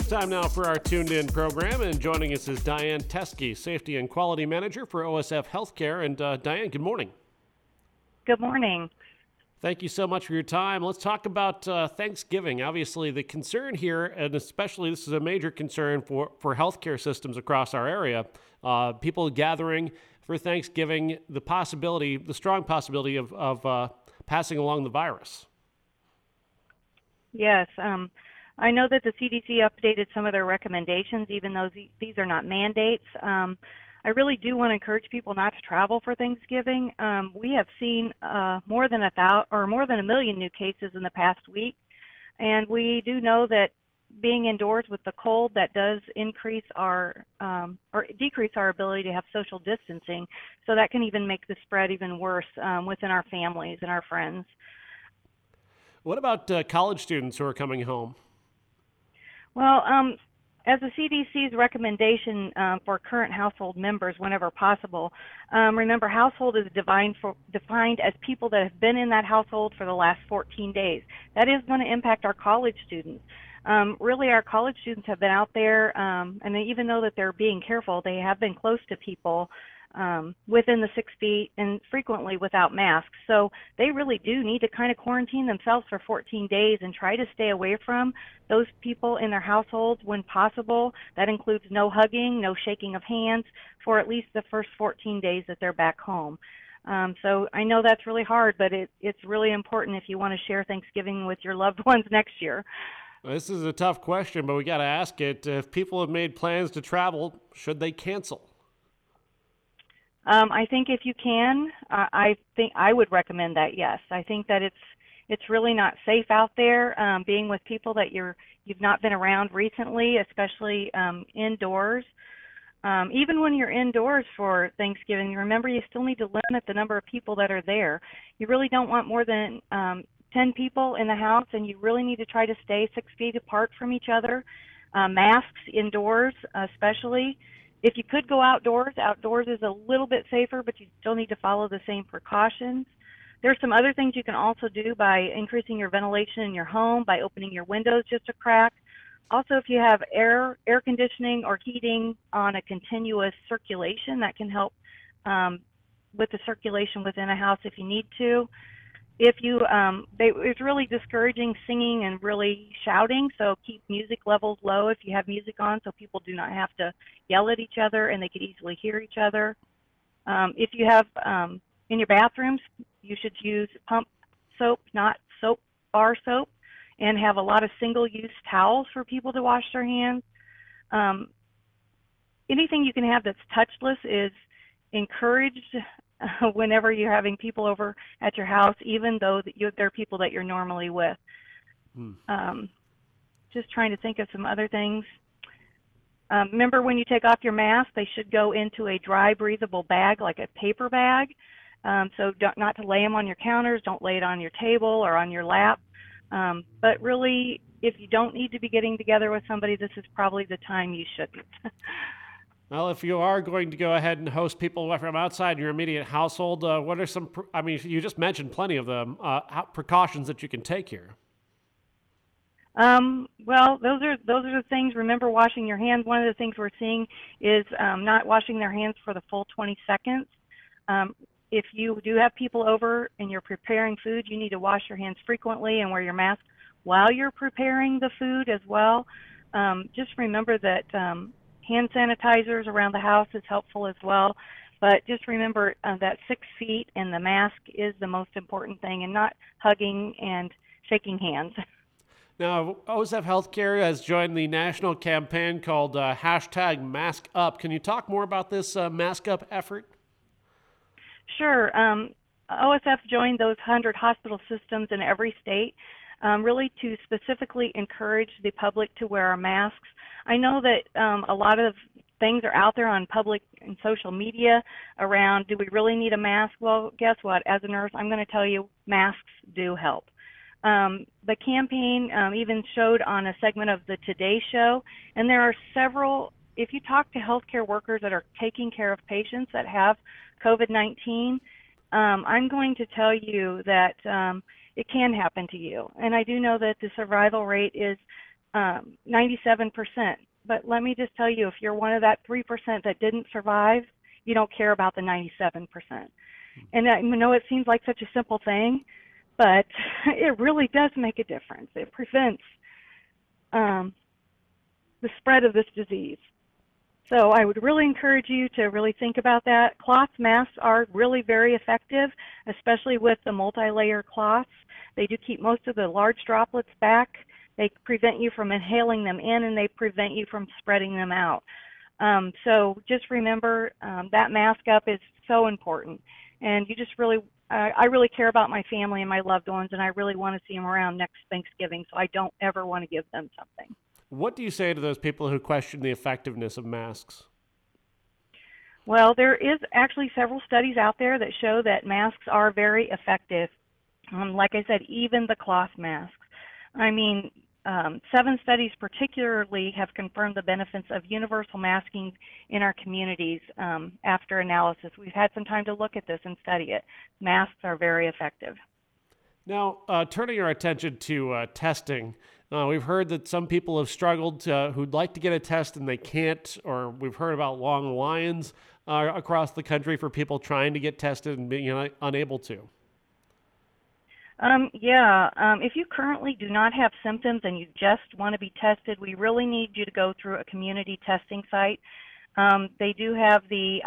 It's time now for our Tuned In program, and joining us is Diane Teske, Safety and Quality Manager for OSF Healthcare. And Diane, good morning. Good morning. Thank you so much for your time. Let's talk about Thanksgiving. Obviously, the concern here, and especially this is a major concern for healthcare systems across our area, people gathering for Thanksgiving, the strong possibility of passing along the virus. Yes, I know that the CDC updated some of their recommendations, even though these are not mandates. I really do want to encourage people not to travel for Thanksgiving. We have seen more than a million new cases in the past week, and we do know that being indoors with the cold, that does increase or decrease our ability to have social distancing. So that can even make the spread even worse within our families and our friends. What about college students who are coming home? Well, as the CDC's recommendation for current household members whenever possible, remember household is defined as people that have been in that household for the last 14 days. That is going to impact our college students. Really, our college students have been out there, and even though that they're being careful, they have been close to people within the 6 feet and frequently without masks. So they really do need to kind of quarantine themselves for 14 days and try to stay away from those people in their households when possible. That includes no hugging, no shaking of hands for at least the first 14 days that they're back home. So I know that's really hard, but it's really important if you want to share Thanksgiving with your loved ones next year. This is a tough question, but we got to ask it. If people have made plans to travel, should they cancel? I think if you can, I think I would recommend that. Yes, I think that it's really not safe out there being with people that you've not been around recently, especially indoors. Even when you're indoors for Thanksgiving, remember you still need to limit the number of people that are there. You really don't want more than 10 people in the house, and you really need to try to stay 6 feet apart from each other. Masks indoors, especially. If you could go outdoors is a little bit safer, but you still need to follow the same precautions. There's some other things you can also do by increasing your ventilation in your home, by opening your windows just a crack. Also, if you have air conditioning or heating on a continuous circulation, that can help with the circulation within a house if you need to. If you, it's really discouraging singing and really shouting, so keep music levels low if you have music on so people do not have to yell at each other and they could easily hear each other. If you have, in your bathrooms, you should use pump soap, not soap, bar soap, and have a lot of single-use towels for people to wash their hands. Anything you can have that's touchless is encouraged whenever you're having people over at your house, even though they're people that you're normally with. Just trying to think of some other things. Remember, when you take off your mask, they should go into a dry, breathable bag, like a paper bag. So not to lay them on your counters, don't lay it on your table or on your lap. But really, if you don't need to be getting together with somebody, this is probably the time you shouldn't. Well, if you are going to go ahead and host people from outside your immediate household, what are some, you just mentioned plenty of them, precautions that you can take here? Well, those are the things. Remember washing your hands. One of the things we're seeing is not washing their hands for the full 20 seconds. If you do have people over and you're preparing food, you need to wash your hands frequently and wear your mask while you're preparing the food as well. Just remember that hand sanitizers around the house is helpful as well. But just remember that 6 feet and the mask is the most important thing, and not hugging and shaking hands. Now, OSF Healthcare has joined the national campaign called #MaskUp. Can you talk more about this Mask Up effort? Sure. OSF joined those 100 hospital systems in every state, really to specifically encourage the public to wear masks. I know that a lot of things are out there on public and social media around, do we really need a mask? Well, guess what? As a nurse, I'm going to tell you, masks do help. The campaign even showed on a segment of the Today Show, and there are several, if you talk to healthcare workers that are taking care of patients that have COVID-19, I'm going to tell you that it can happen to you. And I do know that the survival rate is 97%. But let me just tell you, if you're one of that 3% that didn't survive, you don't care about the 97%. And I know it seems like such a simple thing, but it really does make a difference. It prevents um, the spread of this disease. So I would really encourage you to really think about that. Cloth masks are really very effective, especially with the multi-layer cloths. They do keep most of the large droplets back. They prevent you from inhaling them in, and they prevent you from spreading them out. So just remember that mask up is so important. And you just really, I really care about my family and my loved ones, and I really want to see them around next Thanksgiving, so I don't ever want to give them something. What do you say to those people who question the effectiveness of masks? Well, there is actually several studies out there that show that masks are very effective. Like I said, even the cloth masks. I mean, 7 studies particularly have confirmed the benefits of universal masking in our communities after analysis. We've had some time to look at this and study it. Masks are very effective. Now, turning our attention to testing, we've heard that some people have struggled who'd like to get a test and they can't, or we've heard about long lines across the country for people trying to get tested and being unable to. If you currently do not have symptoms and you just want to be tested, we really need you to go through a community testing site. They do have the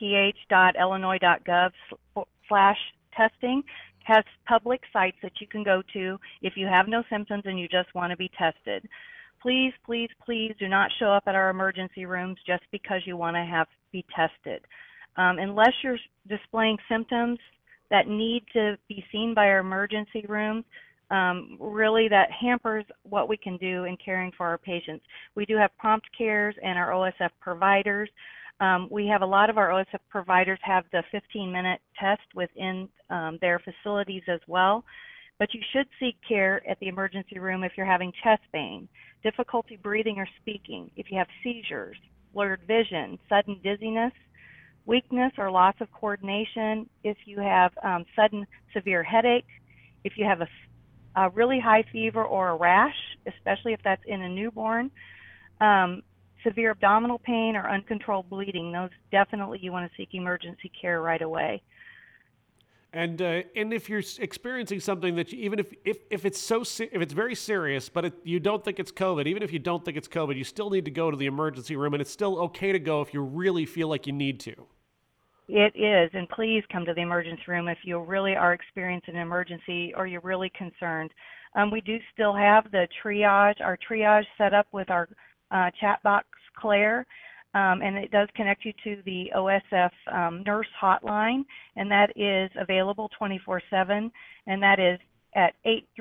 idph.illinois.gov/testing, has public sites that you can go to if you have no symptoms and you just want to be tested. Please, please, please do not show up at our emergency rooms just because you want to be tested. Unless you're displaying symptoms that need to be seen by our emergency rooms, really that hampers what we can do in caring for our patients. We do have prompt cares and our OSF providers. We have a lot of our OSF providers have the 15-minute test within their facilities as well. But you should seek care at the emergency room if you're having chest pain, difficulty breathing or speaking, if you have seizures, blurred vision, sudden dizziness, weakness or loss of coordination, if you have sudden severe headache, if you have a really high fever or a rash, especially if that's in a newborn, severe abdominal pain or uncontrolled bleeding, those definitely you want to seek emergency care right away. And if you're experiencing something that even if it's very serious, but you don't think it's COVID, even if you don't think it's COVID, you still need to go to the emergency room, and it's still okay to go if you really feel like you need to. It is, and please come to the emergency room if you really are experiencing an emergency or you're really concerned. We do still have our triage set up with our chat box, Claire. And it does connect you to the OSF nurse hotline, and that is available 24/7, and that is at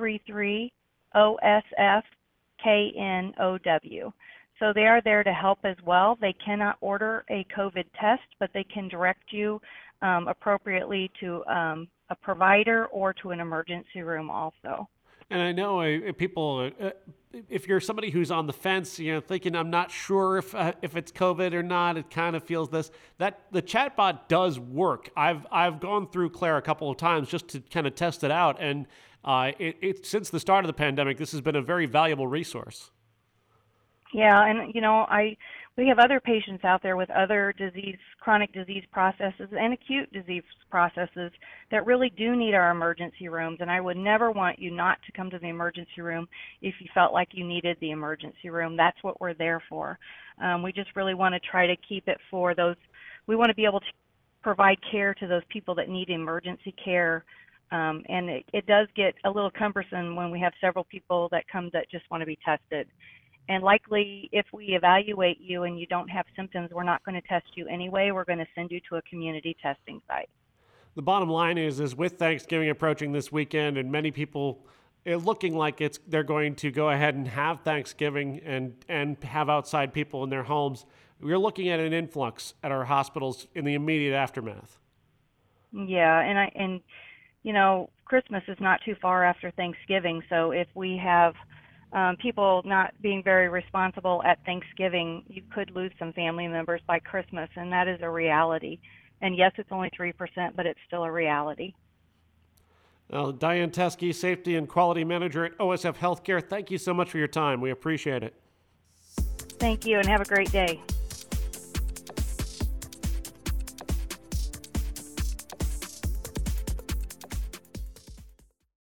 833-OSF-KNOW. So they are there to help as well. They cannot order a COVID test, but they can direct you appropriately to a provider or to an emergency room also. And I know people, if you're somebody who's on the fence, thinking I'm not sure if it's COVID or not, it kind of feels that the chatbot does work. I've gone through Claire a couple of times just to kind of test it out, and since the start of the pandemic, this has been a very valuable resource. Yeah, and we have other patients out there with other chronic disease processes and acute disease processes that really do need our emergency rooms, and I would never want you not to come to the emergency room if you felt like you needed the emergency room. That's what we're there for. We just really want to try to keep it for those. We want to be able to provide care to those people that need emergency care, and it does get a little cumbersome when we have several people that come that just want to be tested. And likely, if we evaluate you and you don't have symptoms, we're not going to test you anyway. We're going to send you to a community testing site. The bottom line is with Thanksgiving approaching this weekend and many people looking like they're going to go ahead and have Thanksgiving and have outside people in their homes, we're looking at an influx at our hospitals in the immediate aftermath. Yeah, and Christmas is not too far after Thanksgiving, so if we have people not being very responsible at Thanksgiving, you could lose some family members by Christmas, and that is a reality. And yes, it's only 3%, but it's still a reality. Diane Teskey, Safety and Quality Manager at OSF Healthcare, thank you so much for your time. We appreciate it. Thank you, and have a great day.